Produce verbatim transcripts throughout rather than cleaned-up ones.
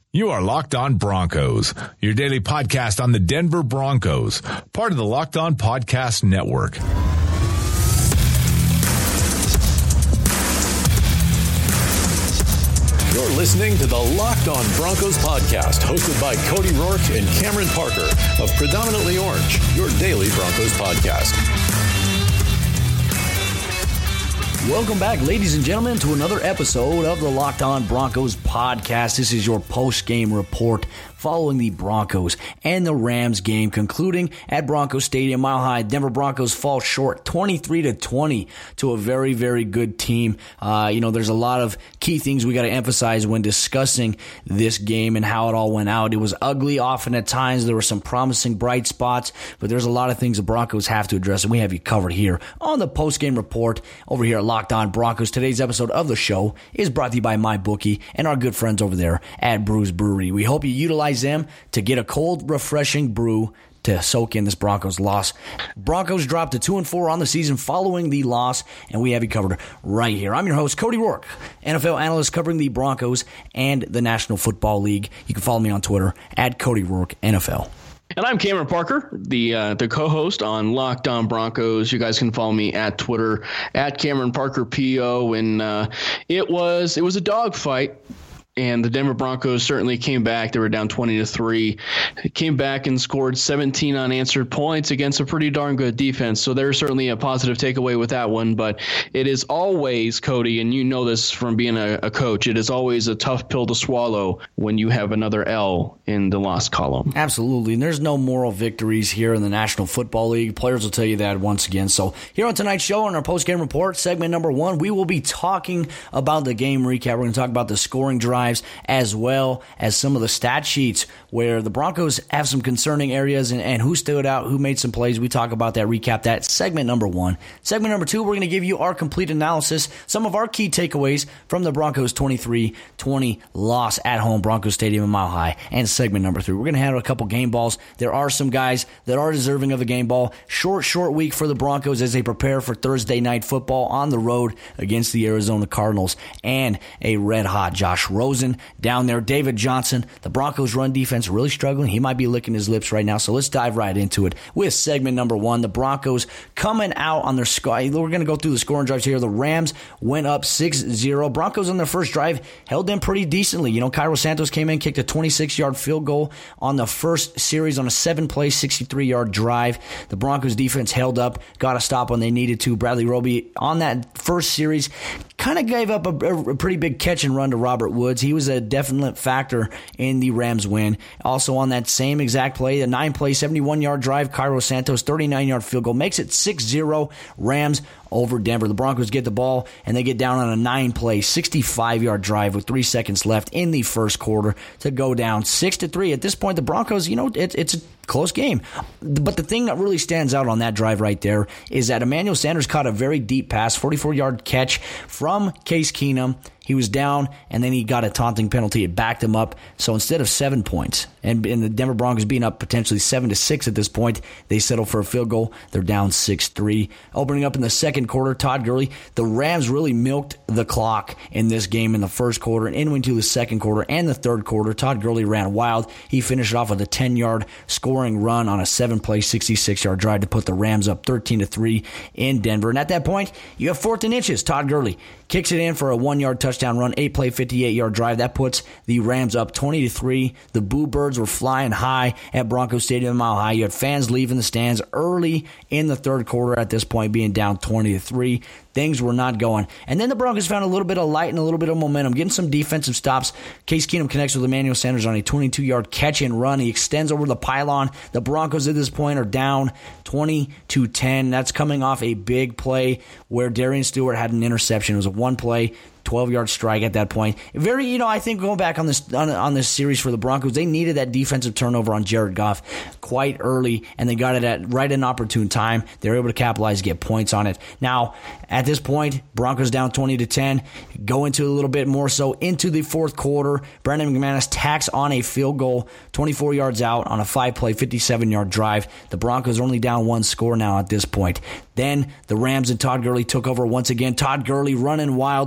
You are Locked On Broncos, your daily podcast on the Denver Broncos, part of the Locked On Podcast Network. You're listening to the Locked On Broncos podcast, hosted by Cody Rourke and Cameron Parker of Predominantly Orange, your daily Broncos podcast. Welcome back, ladies and gentlemen, to another episode of the Locked On Broncos podcast. This is your post-game report following the Broncos and the Rams game concluding at Broncos Stadium. Mile High, Denver Broncos fall short twenty-three to twenty to a very, very good team. Uh, you know, there's a lot of key things we got to emphasize when discussing this game and how it all went out. It was ugly often at times. There were some promising bright spots, but there's a lot of things the Broncos have to address, and we have you covered here on the post-game report over here at Locked On Broncos. Today's episode of the show is brought to you by MyBookie and our good friends over there at Brews Brewery. We hope you utilize them to get a cold, refreshing brew to soak in this Broncos loss. Broncos dropped to two and four on the season following the loss, and we have you covered right here. I'm your host, Cody Rourke, N F L analyst covering the Broncos and the National Football League. You can follow me on Twitter at Cody Rourke N F L. And I'm Cameron Parker, the uh, the co-host on Locked On Broncos. You guys can follow me at Twitter at Cameron Parker P O. And uh, it was it was a dogfight. And the Denver Broncos certainly came back. They were down twenty to three. They came back and scored seventeen unanswered points against a pretty darn good defense. So there's certainly a positive takeaway with that one. But it is always, Cody, and you know this from being a, a coach, it is always a tough pill to swallow when you have another L in the loss column. Absolutely. And there's no moral victories here in the National Football League. Players will tell you that once again. So here on tonight's show, on our post-game report, segment number one, we will be talking about the game recap. We're going to talk about the scoring drive, as well as some of the stat sheets where the Broncos have some concerning areas and, and who stood out, who made some plays. We talk about that, recap that. Segment number one. Segment number two, we're going to give you our complete analysis, some of our key takeaways from the Broncos twenty-three twenty loss at home, Broncos Stadium in Mile High. And segment number three, we're going to handle a couple game balls. There are some guys that are deserving of a game ball. Short, short week for the Broncos as they prepare for Thursday night football on the road against the Arizona Cardinals and a red-hot Josh Rosen down there. David Johnson, the Broncos run defense really struggling. He might be licking his lips right now. So let's dive right into it with segment number one. The Broncos coming out on their score. We're going to go through the scoring drives here. The Rams went up six zero. Broncos on their first drive held them pretty decently. You know, Cairo Santos came in, kicked a twenty-six-yard field goal on the first series on a seven-play, sixty-three-yard drive. The Broncos defense held up, got a stop when they needed to. Bradley Roby on that first series kind of gave up a, a pretty big catch and run to Robert Woods. He was a definite factor in the Rams win. Also on that same exact play, the nine-play, seventy-one-yard drive, Cairo Santos, thirty-nine-yard field goal, makes it six zero Rams over Denver. The Broncos get the ball, and they get down on a nine-play, sixty-five-yard drive with three seconds left in the first quarter to go down six to three. At this point, the Broncos, you know, it, it's a close game. But the thing that really stands out on that drive right there is that Emmanuel Sanders caught a very deep pass, forty-four-yard catch from Case Keenum. He was down, and then he got a taunting penalty. It backed him up. So instead of seven points, and, and the Denver Broncos being up potentially seven to six at this point, they settle for a field goal. They're down six three. Opening up in the second quarter, Todd Gurley, the Rams really milked the clock in this game in the first quarter and into the second quarter and the third quarter. Todd Gurley ran wild. He finished off with a ten-yard scoring run on a seven-play, sixty-six-yard drive to put the Rams up thirteen to three in Denver. And at that point, you have fourth and inches. Todd Gurley kicks it in for a one-yard touchdown run, eight-play, fifty-eight-yard drive. That puts the Rams up twenty to three. The Boo Birds were flying high at Broncos Stadium Mile High. You had fans leaving the stands early in the third quarter at this point, being down twenty to three. Things were not going. And then the Broncos found a little bit of light and a little bit of momentum, getting some defensive stops. Case Keenum connects with Emmanuel Sanders on a twenty-two-yard catch and run. He extends over the pylon. The Broncos at this point are down twenty to ten. That's coming off a big play where Darian Stewart had an interception. It was a one-play, twelve-yard strike at that point. Very, you know, I think going back on this on, on this series for the Broncos, they needed that defensive turnover on Jared Goff quite early, and they got it at right an opportune time. They were able to capitalize, get points on it. Now, at this point, Broncos down twenty to ten, go into a little bit more so into the fourth quarter. Brandon McManus tacks on a field goal, twenty-four yards out on a five-play, fifty-seven-yard drive. The Broncos are only down one score now at this point. Then the Rams and Todd Gurley took over once again. Todd Gurley running wild all over the Broncos.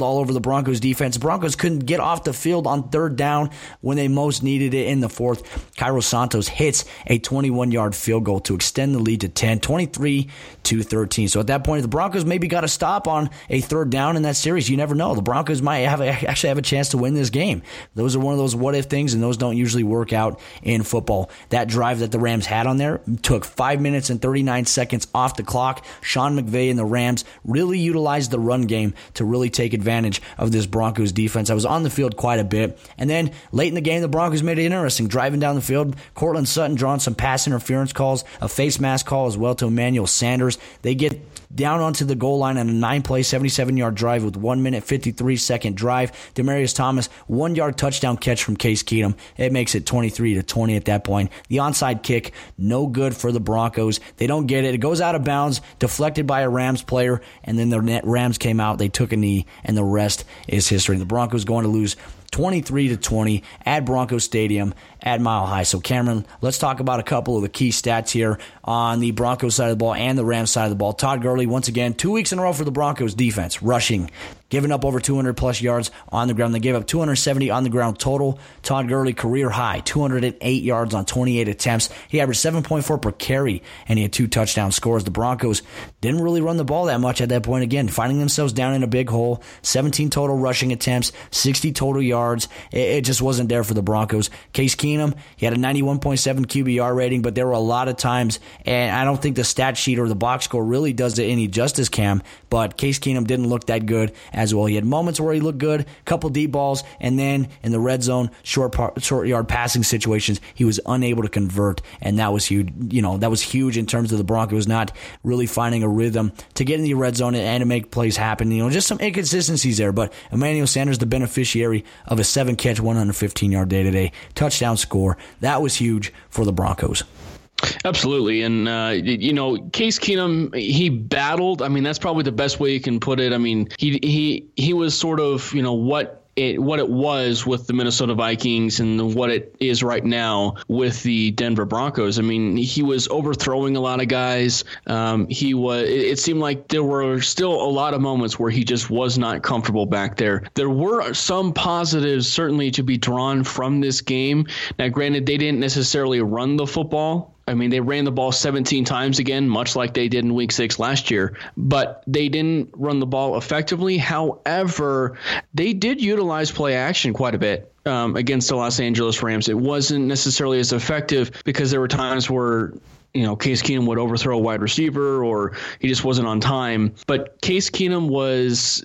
Broncos defense. The Broncos couldn't get off the field on third down when they most needed it in the fourth. Cairo Santos hits a twenty-one-yard field goal to extend the lead to ten, twenty-three to thirteen. So at that point, the Broncos maybe got to stop on a third down in that series. You never know. The Broncos might have a, actually have a chance to win this game. Those are one of those what-if things, and those don't usually work out in football. That drive that the Rams had on there took five minutes and thirty-nine seconds off the clock. Sean McVay and the Rams really utilized the run game to really take advantage of this Broncos defense. I was on the field quite a bit. And then late in the game, the Broncos made it interesting. Driving down the field, Cortland Sutton drawing some pass interference calls, a face mask call as well to Emmanuel Sanders. They get down onto the goal line on a nine-play, seventy-seven-yard drive with one minute, fifty-three second drive. Demaryius Thomas, one-yard touchdown catch from Case Keenum. It makes it twenty-three to twenty at that point. The onside kick, no good for the Broncos. They don't get it. It goes out of bounds, deflected by a Rams player, and then the Rams came out, they took a knee, and the rest is history. The Broncos going to lose twenty-three to twenty at Broncos Stadium at Mile High. So, Cameron, let's talk about a couple of the key stats here on the Broncos side of the ball and the Rams side of the ball. Todd Gurley, once again, two weeks in a row for the Broncos defense, rushing, giving up over two hundred plus yards on the ground. They gave up two hundred seventy on the ground total. Todd Gurley, career high, two hundred eight yards on twenty-eight attempts. He averaged seven point four per carry, and he had two touchdown scores. The Broncos didn't really run the ball that much at that point. Again, finding themselves down in a big hole. seventeen total rushing attempts, sixty total yards. It, it just wasn't there for the Broncos. Case Keenum, he had a ninety-one point seven Q B R rating, but there were a lot of times, and I don't think the stat sheet or the box score really does it any justice, Cam, but Case Keenum didn't look that good as well. He had moments where he looked good, couple deep balls, and then in the red zone, short par- short yard passing situations, he was unable to convert, and that was huge. You know, that was huge in terms of the Broncos not really finding a rhythm to get in the red zone and to make plays happen. You know, just some inconsistencies there, but Emmanuel Sanders, the beneficiary of a seven-catch, one hundred fifteen-yard day today, touchdown score. That was huge for the Broncos. Absolutely. And, uh, you know, Case Keenum, he battled. I mean, that's probably the best way you can put it. I mean, he he he was sort of, you know, what it what it was with the Minnesota Vikings and what it is right now with the Denver Broncos. I mean, he was overthrowing a lot of guys. Um, he was. It seemed like there were still a lot of moments where he just was not comfortable back there. There were some positives certainly to be drawn from this game. Now, granted, they didn't necessarily run the football. I mean, they ran the ball seventeen times again, much like they did in week six last year, but they didn't run the ball effectively. However, they did utilize play action quite a bit um, against the Los Angeles Rams. It wasn't necessarily as effective because there were times where, you know, Case Keenum would overthrow a wide receiver or he just wasn't on time. But Case Keenum was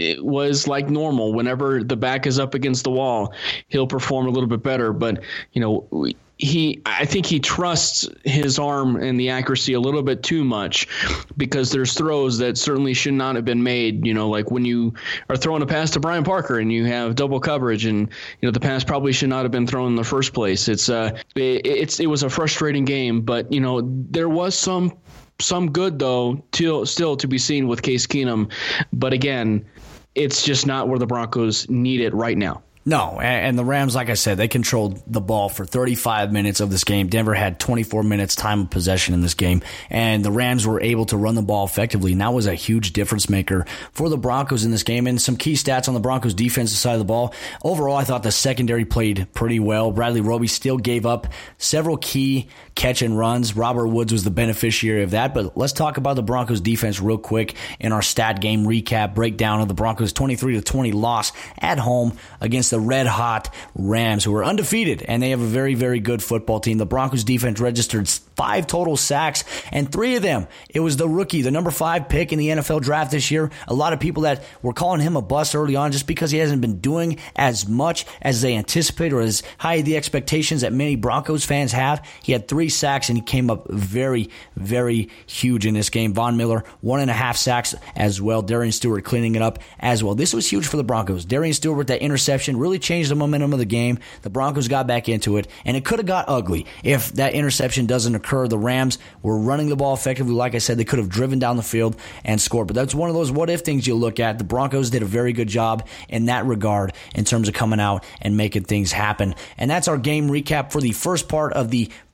was like normal. Whenever the back is up against the wall, he'll perform a little bit better. But, you know, we, He, I think he trusts his arm and the accuracy a little bit too much because there's throws that certainly should not have been made. You know, like when you are throwing a pass to Brian Parker and you have double coverage, and you know the pass probably should not have been thrown in the first place. It's uh, it, it's it was a frustrating game, but you know there was some some good though, till, still to be seen with Case Keenum. But again, it's just not where the Broncos need it right now. No, and the Rams, like I said, they controlled the ball for thirty-five minutes of this game. Denver had twenty-four minutes time of possession in this game, and the Rams were able to run the ball effectively, and that was a huge difference maker for the Broncos in this game. And some key stats on the Broncos' defensive side of the ball. Overall, I thought the secondary played pretty well. Bradley Roby still gave up several key catch and runs. Robert Woods was the beneficiary of that, but let's talk about the Broncos' defense real quick in our stat game recap breakdown of the Broncos' twenty-three to twenty loss at home against the the red-hot Rams, who are undefeated, and they have a very, very good football team. The Broncos defense registered five total sacks, and three of them, it was the rookie, the number five pick in the N F L draft this year. A lot of people that were calling him a bust early on just because he hasn't been doing as much as they anticipate or as high the expectations that many Broncos fans have. He had three sacks, and he came up very, very huge in this game. Von Miller, one and a half sacks as well. Darian Stewart cleaning it up as well. This was huge for the Broncos. Darian Stewart with that interception really changed the momentum of the game. The Broncos got back into it, and it could have got ugly if that interception doesn't occur. The Rams were running the ball effectively. Like I said, they could have driven down the field and scored, but that's one of those what-if things you look at. The Broncos did a very good job in that regard in terms of coming out and making things happen. And that's our game recap for the first part of the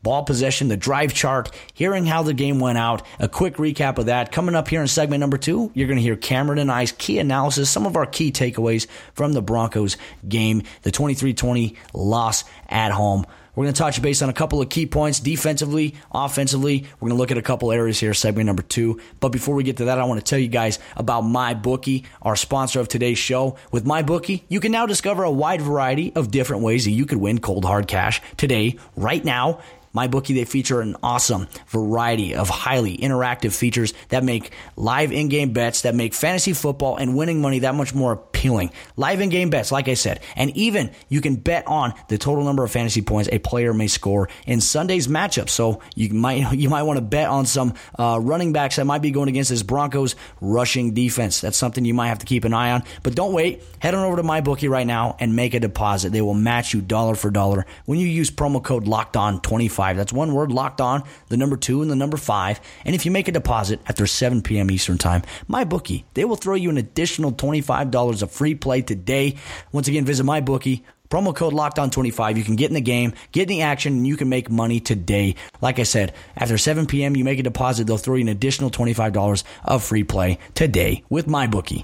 ball possession, the drive chart, hearing how the game went out, a quick recap of that. Coming up here in segment number two, you're going to hear Cameron and I's key analysis, some of our key takeaways from the Broncos game, the twenty-three twenty loss at home. We're going to touch base on a couple of key points defensively, offensively. We're going to look at a couple areas here, segment number two. But before we get to that, I want to tell you guys about MyBookie, our sponsor of today's show. With MyBookie, you can now discover a wide variety of different ways that you could win cold hard cash today, right now. MyBookie, they feature an awesome variety of highly interactive features that make live in-game bets, that make fantasy football and winning money that much more appealing. Live in-game bets, like I said, and even you can bet on the total number of fantasy points a player may score in Sunday's matchup. So you might you might want to bet on some uh, running backs that might be going against this Broncos rushing defense. That's something you might have to keep an eye on. But don't wait. Head on over to MyBookie right now and make a deposit. They will match you dollar for dollar when you use promo code locked on twenty-five. That's one word, locked on, the number two and the number five. And if you make a deposit after seven p.m. Eastern time, MyBookie, they will throw you an additional twenty-five dollars of free play today. Once again, visit MyBookie. Promo code locked on twenty-five. You can get in the game, get in the action, and you can make money today. Like I said, after seven p.m., you make a deposit, they'll throw you an additional twenty-five dollars of free play today with MyBookie.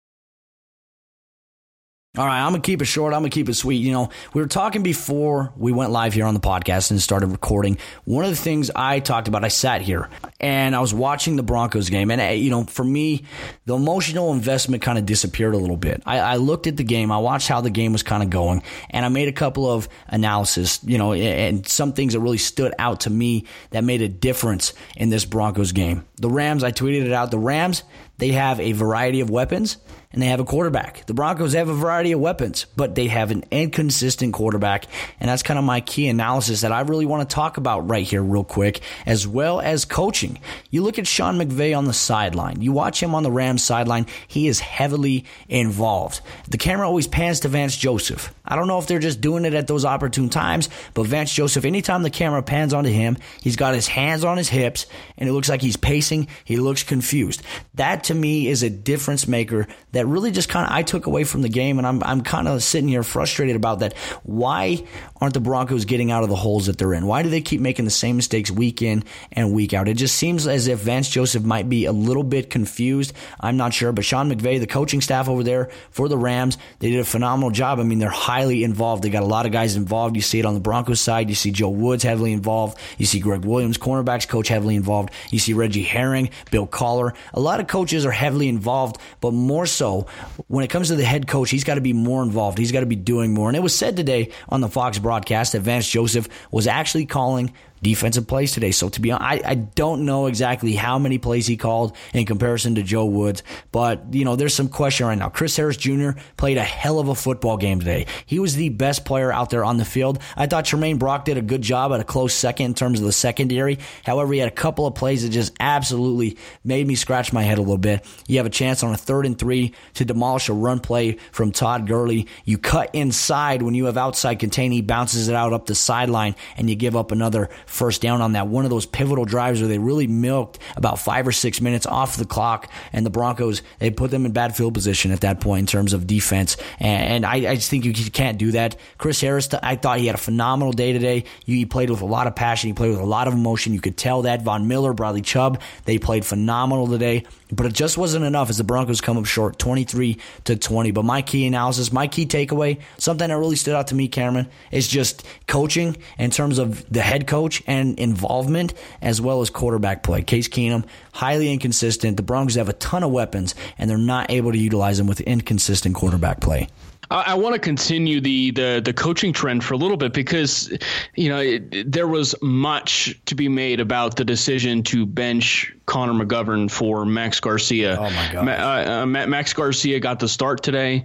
All right, I'm going to keep it short. I'm going to keep it sweet. You know, we were talking before we went live here on the podcast and started recording. One of the things I talked about, I sat here and I was watching the Broncos game. And, you know, for me, the emotional investment kind of disappeared a little bit. I, I looked at the game. I watched how the game was kind of going. And I made a couple of analysis, you know, and some things that really stood out to me that made a difference in this Broncos game. The Rams, I tweeted it out. The Rams, they have a variety of weapons. And they have a quarterback. The Broncos have a variety of weapons, but they have an inconsistent quarterback. And that's kind of my key analysis that I really want to talk about right here real quick, as well as coaching. You look at Sean McVay on the sideline. You watch him on the Rams sideline. He is heavily involved. The camera always pans to Vance Joseph. I don't know if they're just doing it at those opportune times, but Vance Joseph, anytime the camera pans onto him, he's got his hands on his hips, and it looks like he's pacing. He looks confused. That, to me, is a difference maker that really just kind of I took away from the game, and I'm I'm kind of sitting here frustrated about that. Why aren't the Broncos getting out of the holes that they're in? Why do they keep making the same mistakes week in and week out? It just seems as if Vance Joseph might be a little bit confused. I'm not sure, but Sean McVay, the coaching staff over there for the Rams, they did a phenomenal job. I mean, they're highly involved. They got a lot of guys involved. You see it on the Broncos side. You see Joe Woods heavily involved. You see Greg Williams, cornerbacks coach, heavily involved. You see Reggie Herring, Bill Collar. A lot of coaches are heavily involved, but more so when it comes to the head coach, he's got to be more involved. He's got to be doing more. And it was said today on the Fox broadcast that Vance Joseph was actually calling defensive plays today. So to be honest, I, I don't know exactly how many plays he called in comparison to Joe Woods, but you know, there's some question right now. Chris Harris Junior played a hell of a football game today. He was the best player out there on the field. I thought Tremaine Brock did a good job at a close second in terms of the secondary. However, he had a couple of plays that just absolutely made me scratch my head a little bit. You have a chance on a third and three to demolish a run play from Todd Gurley. You cut inside when you have outside contain. He bounces it out up the sideline, and you give up another first down on that. One of those pivotal drives where they really milked about five or six minutes off the clock, and the Broncos, they put them in bad field position at that point in terms of defense. And, and I, I just think you can't do that. Chris Harris, I thought he had a phenomenal day today. He played with a lot of passion. He played with a lot of emotion. You could tell that. Von Miller, Bradley Chubb, they played phenomenal today. But it just wasn't enough as the Broncos come up short, twenty-three to twenty. But my key analysis, my key takeaway, something that really stood out to me, Cameron, is just coaching in terms of the head coach and involvement, as well as quarterback play. Case Keenum, highly inconsistent. The Broncos have a ton of weapons, and they're not able to utilize them with inconsistent quarterback play. I want to continue the, the the coaching trend for a little bit because, you know, it, there was much to be made about the decision to bench Connor McGovern for Max Garcia. Oh, my God. Ma, uh, Max Garcia got the start today,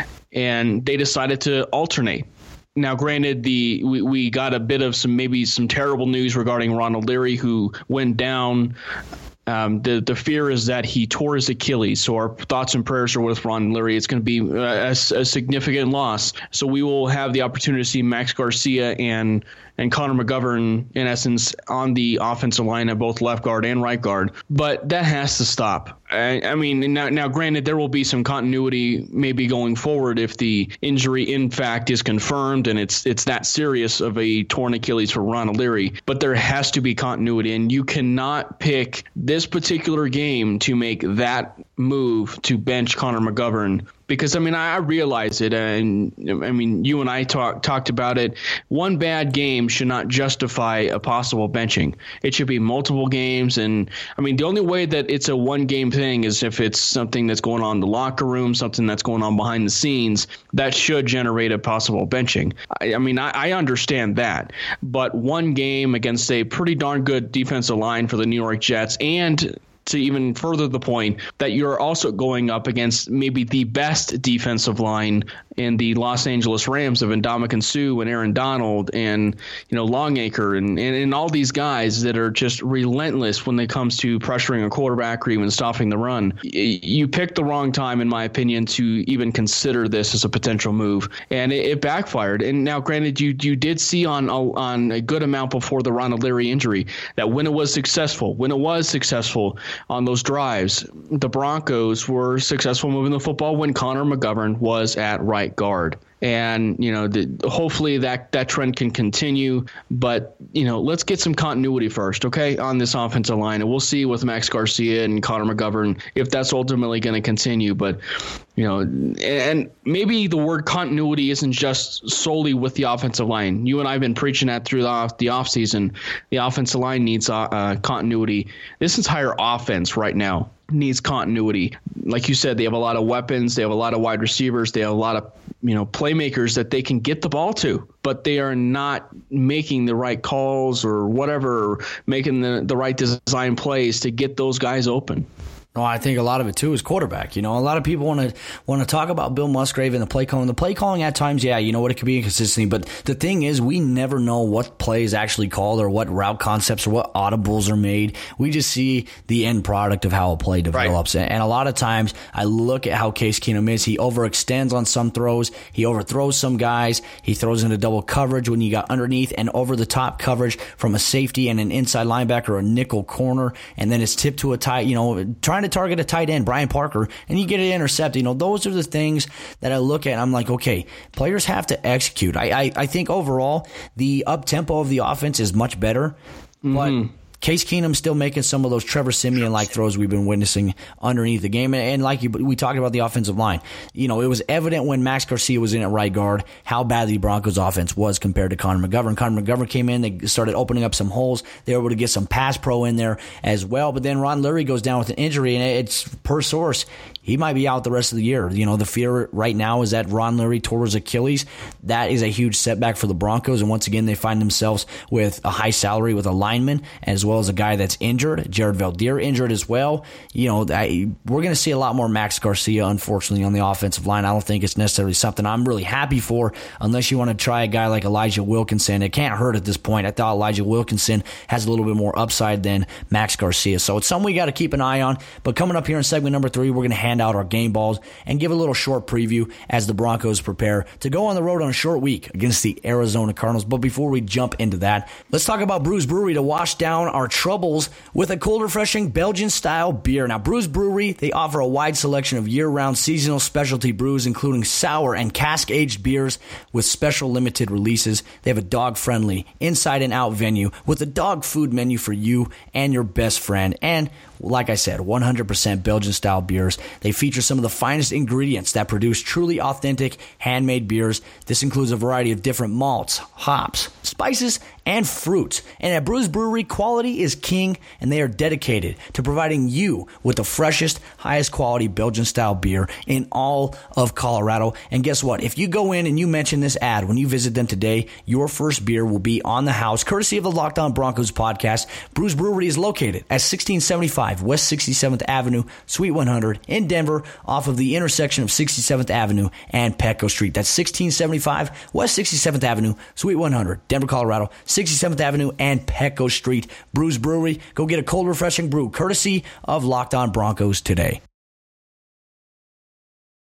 and they decided to alternate. Now, granted, the we, we got a bit of some maybe some terrible news regarding Ronald Leary, who went down. Um, the the fear is that he tore his Achilles. So our thoughts and prayers are with Ron Leary. It's going to be a, a significant loss. So we will have the opportunity to see Max Garcia and and Connor McGovern, in essence, on the offensive line at both left guard and right guard. But that has to stop. I, I mean, now, now, granted, there will be some continuity maybe going forward if the injury, in fact, is confirmed and it's it's that serious of a torn Achilles for Ron O'Leary. But there has to be continuity, and you cannot pick this particular game to make that move to bench Connor McGovern. Because, I mean, I, I realize it, and, I mean, you and I talk, talked about it. One bad game should not justify a possible benching. It should be multiple games, and, I mean, the only way that it's a one-game thing is if it's something that's going on in the locker room, something that's going on behind the scenes, that should generate a possible benching. I, I mean, I, I understand that, but one game against a pretty darn good defensive line for the New York Jets, and to even further the point that you're also going up against maybe the best defensive line in the Los Angeles Rams of Ndamukong Suh and Aaron Donald and, you know, Longacre and, and, and all these guys that are just relentless when it comes to pressuring a quarterback or even stopping the run. You picked the wrong time, in my opinion, to even consider this as a potential move, and it, it backfired. And now, granted, you you did see on on a good amount before the Ron O'Leary injury that when it was successful, when it was successful on those drives, the Broncos were successful moving the football when Connor McGovern was at right guard. And, you know, the, hopefully that, that trend can continue. But, you know, let's get some continuity first, okay, on this offensive line. And we'll see with Max Garcia and Connor McGovern if that's ultimately going to continue. But, you know, and maybe the word continuity isn't just solely with the offensive line. You and I have been preaching that through the, off, the offseason. The offensive line needs uh, uh, continuity. This entire offense right now needs continuity. Like you said, they have a lot of weapons. They have a lot of wide receivers. They have a lot of, you know, playmakers that they can get the ball to, but they are not making the right calls or whatever, or making the, the right design plays to get those guys open. No, I think a lot of it, too, is quarterback. You know, a lot of people want to want to talk about Bill Musgrave and the play calling. The play calling at times, yeah, you know what, it could be inconsistency. But the thing is, we never know what play is actually called or what route concepts or what audibles are made. We just see the end product of how a play develops. Right. And a lot of times, I look at how Case Keenum is. He overextends on some throws. He overthrows some guys. He throws into double coverage when you got underneath and over-the-top coverage from a safety and an inside linebacker or a nickel corner. And then it's tipped to a tight, you know, trying to target a tight end, Brian Parker, and you get it intercepted. You know, those are the things that I look at and I'm like, okay, players have to execute. I I, I think overall the up-tempo of the offense is much better, mm-hmm. but Case Keenum's still making some of those Trevor Siemian-like throws we've been witnessing underneath the game. And, and like you, we talked about the offensive line. You know, it was evident when Max Garcia was in at right guard how bad the Broncos offense was compared to Connor McGovern. Connor McGovern came in, they started opening up some holes. They were able to get some pass pro in there as well. But then Ron Leary goes down with an injury, and it's per source, he might be out the rest of the year. You know, the fear right now is that Ron Leary tore his Achilles. That is a huge setback for the Broncos. And once again, they find themselves with a high salary with a lineman as well as a guy that's injured. Jared Valdir injured as well. You know, I, we're going to see a lot more Max Garcia, unfortunately, on the offensive line. I don't think it's necessarily something I'm really happy for unless you want to try a guy like Elijah Wilkinson. It can't hurt at this point. I thought Elijah Wilkinson has a little bit more upside than Max Garcia. So it's something we got to keep an eye on. But coming up here in segment number three, we're going to hand out our game balls and give a little short preview as the Broncos prepare to go on the road on a short week against the Arizona Cardinals. But before we jump into that, let's talk about Brews Brewery to wash down our troubles with a cold, refreshing Belgian-style beer. Now, Brews Brewery, they offer a wide selection of year-round seasonal specialty brews, including sour and cask-aged beers with special limited releases. They have a dog-friendly inside and out venue with a dog food menu for you and your best friend. And like I said, one hundred percent Belgian-style beers. They feature some of the finest ingredients that produce truly authentic, handmade beers. This includes a variety of different malts, hops, spices, and fruits. And at Brews Brewery, quality is king, and they are dedicated to providing you with the freshest, highest quality Belgian-style beer in all of Colorado. And guess what? If you go in and you mention this ad when you visit them today, your first beer will be on the house, courtesy of the Locked On Broncos podcast. Brews Brewery is located at sixteen seventy-five West sixty-seventh Avenue, Suite one hundred in Denver, off of the intersection of sixty-seventh Avenue and Petco Street. That's sixteen seventy-five West sixty-seventh Avenue, Suite one hundred, Denver, Colorado, sixty-seventh Avenue and Petco Street. Brews Brewery. Go get a cold, refreshing brew, courtesy of Locked On Broncos today.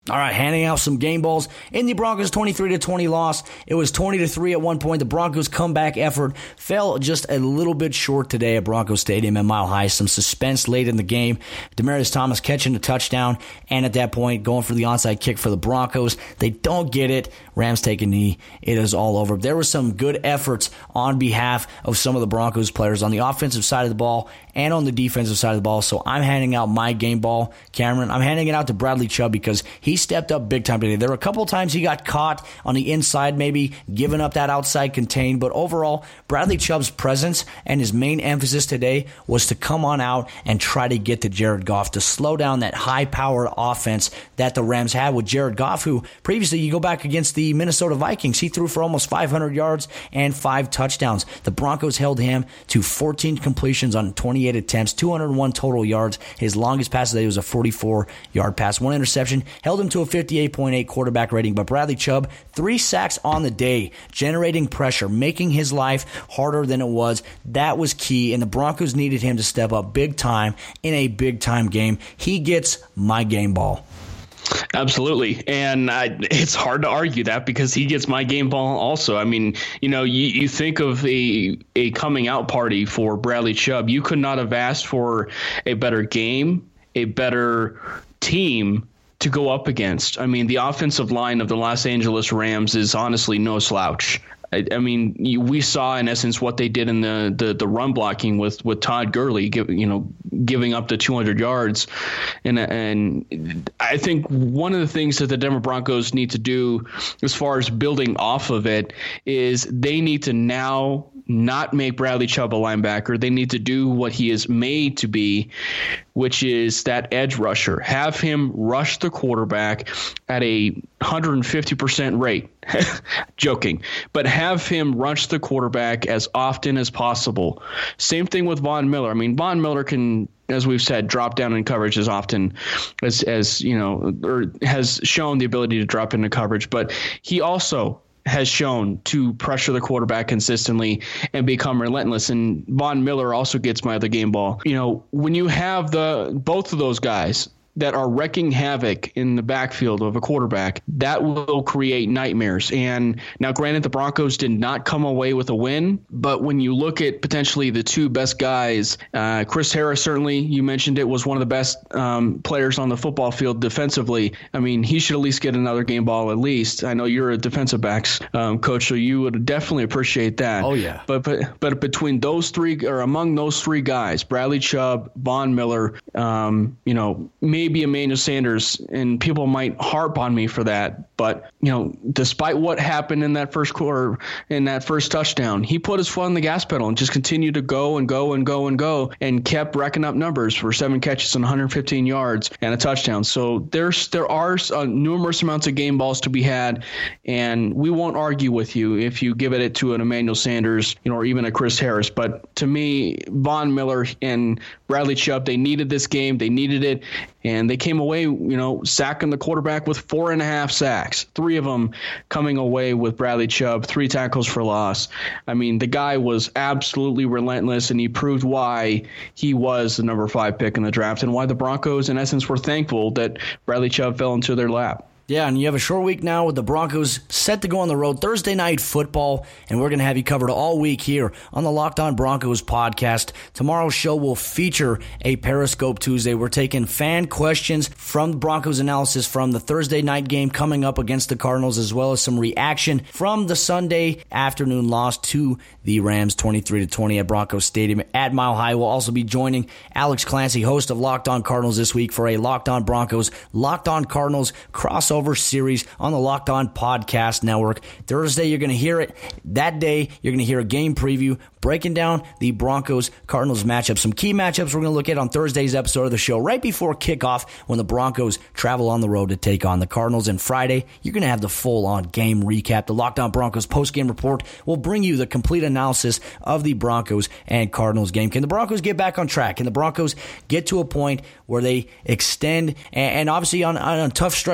All right, handing out some game balls in the Broncos twenty-three to twenty loss. It was twenty to three at one point. The Broncos comeback effort fell just a little bit short today at Broncos Stadium at Mile High. Some suspense late in the game. Demaryius Thomas catching a touchdown, and at that point going for the onside kick for the Broncos. They don't get it. Rams take a knee. It is all over. There were some good efforts on behalf of some of the Broncos players on the offensive side of the ball and on the defensive side of the ball. So I'm handing out my game ball, Cameron. I'm handing it out to Bradley Chubb because he stepped up big time today. There were a couple of times he got caught on the inside, maybe giving up that outside contain. But overall, Bradley Chubb's presence and his main emphasis today was to come on out and try to get to Jared Goff, to slow down that high-powered offense that the Rams had with Jared Goff, who previously, you go back against the Minnesota Vikings, he threw for almost five hundred yards and five touchdowns. The Broncos held him to fourteen completions on twenty-eight attempts, two hundred one total yards. His longest pass today was a forty-four-yard pass. One interception, held him to a fifty-eight point eight quarterback rating. But Bradley Chubb, three sacks on the day, generating pressure, making his life harder than it was. That was key, and the Broncos needed him to step up big time in a big-time game. He gets my game ball. Absolutely. And I, it's hard to argue that because he gets my game ball also. I mean, you know, you, you think of a, a coming out party for Bradley Chubb. You could not have asked for a better game, a better team to go up against. I mean, the offensive line of the Los Angeles Rams is honestly no slouch. I, I mean, you, we saw in essence what they did in the, the, the run blocking with, with Todd Gurley, give, you know, giving up the two hundred yards. And, and I think one of the things that the Denver Broncos need to do as far as building off of it is they need to now not make Bradley Chubb a linebacker. They need to do what he is made to be, which is that edge rusher. Have him rush the quarterback at a one hundred fifty percent rate. Joking. But have him rush the quarterback as often as possible. Same thing with Von Miller. I mean, Von Miller can, as we've said, drop down in coverage as often as, as you know, or has shown the ability to drop into coverage. But he also has shown to pressure the quarterback consistently and become relentless. And Von Miller also gets my other game ball. You know, when you have the both of those guys that are wrecking havoc in the backfield of a quarterback, that will create nightmares. And now, granted, the Broncos did not come away with a win, but when you look at potentially the two best guys, uh, Chris Harris, certainly, you mentioned it, was one of the best um, players on the football field defensively. I mean, he should at least get another game ball at least. I know you're a defensive backs um, coach, so you would definitely appreciate that. Oh, yeah. But, but, but between those three, or among those three guys, Bradley Chubb, Von Miller, um, you know, maybe Maybe Emmanuel Sanders, and people might harp on me for that. But, you know, despite what happened in that first quarter, in that first touchdown, he put his foot on the gas pedal and just continued to go and go and go and go and kept racking up numbers for seven catches and one hundred fifteen yards and a touchdown. So there's there are uh, numerous amounts of game balls to be had, and we won't argue with you if you give it to an Emmanuel Sanders, you know, or even a Chris Harris. But to me, Von Miller and Bradley Chubb, they needed this game. They needed it. And they came away, you know, sacking the quarterback with four and a half sacks, three of them coming away with Bradley Chubb, three tackles for loss. I mean, the guy was absolutely relentless, and he proved why he was the number five pick in the draft and why the Broncos, in essence, were thankful that Bradley Chubb fell into their lap. Yeah, and you have a short week now with the Broncos set to go on the road Thursday night football, and we're going to have you covered all week here on the Locked On Broncos podcast. Tomorrow's show will feature a Periscope Tuesday. We're taking fan questions from the Broncos analysis from the Thursday night game coming up against the Cardinals, as well as some reaction from the Sunday afternoon loss to the Rams twenty-three to twenty at Broncos Stadium at Mile High. We'll also be joining Alex Clancy, host of Locked On Cardinals, this week for a Locked On Broncos, Locked On Cardinals crossover series on the Locked On Podcast Network. Thursday, you're going to hear it. That day, you're going to hear a game preview breaking down the Broncos-Cardinals matchup. Some key matchups we're going to look at on Thursday's episode of the show right before kickoff when the Broncos travel on the road to take on the Cardinals. And Friday, you're going to have the full-on game recap. The Locked On Broncos post-game report will bring you the complete analysis of the Broncos and Cardinals game. Can the Broncos get back on track? Can the Broncos get to a point where they extend, and obviously on, on a tough stretch too, because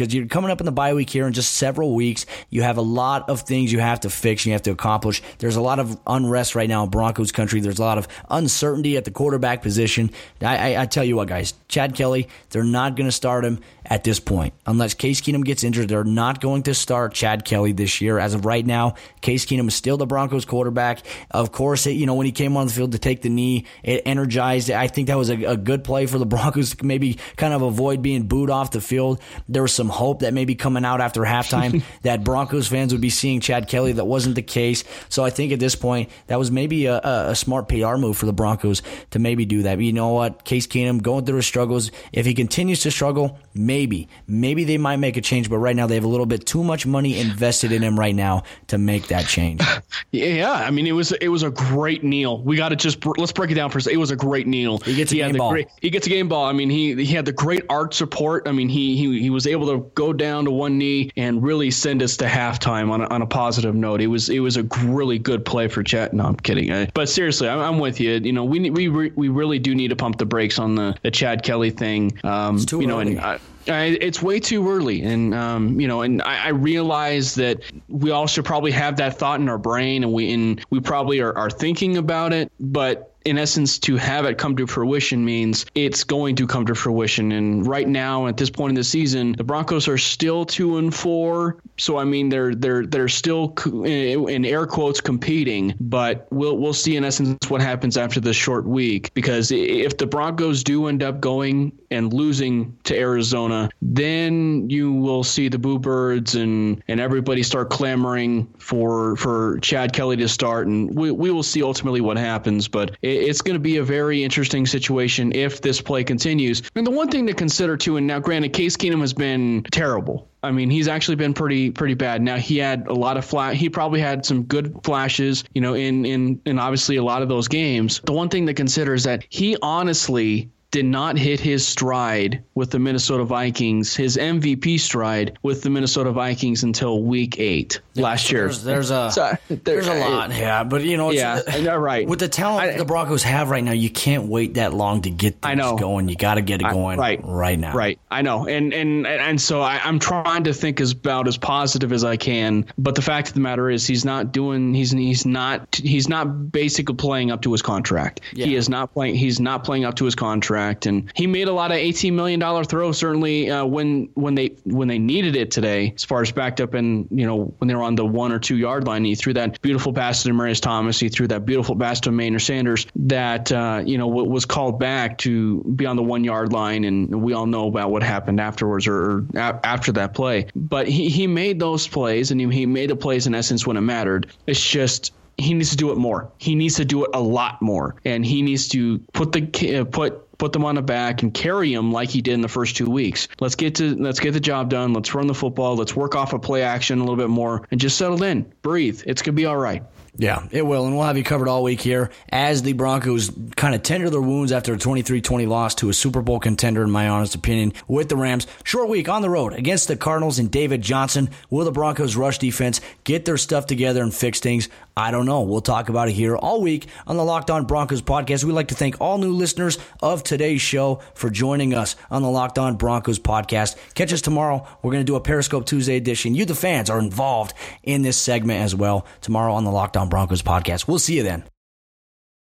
because you're coming up in the bye week here in just several weeks. You have a lot of things you have to fix, you have to accomplish. There's a lot of unrest right now in Broncos country. There's a lot of uncertainty at the quarterback position. I, I, I tell you what, guys, Chad Kelly, they're not going to start him at this point. Unless Case Keenum gets injured, they're not going to start Chad Kelly this year. As of right now, Case Keenum is still the Broncos quarterback. Of course, it, you know, when he came on the field to take the knee, it energized. I think that was a, a good play for the Broncos to maybe kind of avoid being booed off the field. There was some hope that maybe coming out after halftime that Broncos fans would be seeing Chad Kelly. That wasn't the case. So I think at this point, that was maybe a, a, a smart P R move for the Broncos to maybe do that. But you know what? Case Keenum going through his struggles. If he continues to struggle, maybe, maybe they might make a change. But right now, they have a little bit too much money invested in him right now to make that change. Yeah, I mean, it was it was a great kneel. We got to just let's break it down for a second. It was a great kneel. He gets a he game ball. Great, he gets a game ball. I mean, he he had the great arch support. I mean, he he he was able to go down to one knee and really send us to halftime on a, on a positive note. It was it was a really good play for Chet. No, I'm kidding. I, but seriously, I'm, I'm with you. You know, we we we really do need to pump the brakes on the, the Chad Kelly thing. Um, it's too you know, early. and I, I, it's way too early, and um, you know, and I, I realize that we all should probably have that thought in our brain, and we and we probably are, are thinking about it, but in essence, to have it come to fruition means it's going to come to fruition. And right now, at this point in the season, the Broncos are still two and four. So I mean, they're they're they're still in air quotes competing. But we'll we'll see in essence what happens after this short week. Because if the Broncos do end up going and losing to Arizona, then you will see the Boo Birds and and everybody start clamoring for for Chad Kelly to start, and we we will see ultimately what happens. But it's going to be a very interesting situation if this play continues. And the one thing to consider, too, and now granted, Case Keenum has been terrible. I mean, he's actually been pretty pretty bad. Now, he had a lot of flash. He probably had some good flashes, you know, in, in, in obviously a lot of those games. The one thing to consider is that he honestly did not hit his stride with the Minnesota Vikings, his M V P stride with the Minnesota Vikings until week eight yeah, last so year. There's, there's a so, there, there's a lot, it, yeah, but you know, it's, yeah, uh, right. With the talent I, the Broncos have right now, you can't wait that long to get things I know. going. You got to get it going I, right. right now. Right, I know, and and and so I, I'm trying to think as about as positive as I can. But the fact of the matter is, he's not doing. He's he's not he's not basically playing up to his contract. Yeah. He is not playing. He's not playing up to his contract, and he made a lot of eighteen million dollars throws, certainly uh, when when they when they needed it today, as far as backed up and, you know, when they were on the one or two yard line. He threw that beautiful pass to Demaryius Thomas. He threw that beautiful pass to Maynard Sanders that, uh, you know, was called back to be on the one yard line. And we all know about what happened afterwards or, or a- after that play. But he, he made those plays, and he, he made the plays in essence when it mattered. It's just, he needs to do it more. He needs to do it a lot more, and he needs to put the uh, put put them on the back and carry them like he did in the first two weeks. Let's get to let's get the job done. Let's run the football. Let's work off of play action a little bit more and just settle in, breathe. It's gonna be all right. Yeah, it will, and we'll have you covered all week here as the Broncos kind of tender their wounds after a twenty-three twenty loss to a Super Bowl contender, in my honest opinion, with the Rams. Short week on the road against the Cardinals and David Johnson. Will the Broncos rush defense get their stuff together and fix things? I don't know. We'll talk about it here all week on the Locked On Broncos podcast. We'd like to thank all new listeners of today's show for joining us on the Locked On Broncos podcast. Catch us tomorrow. We're going to do a Periscope Tuesday edition. You, the fans, are involved in this segment as well tomorrow on the Locked On Broncos podcast. We'll see you then.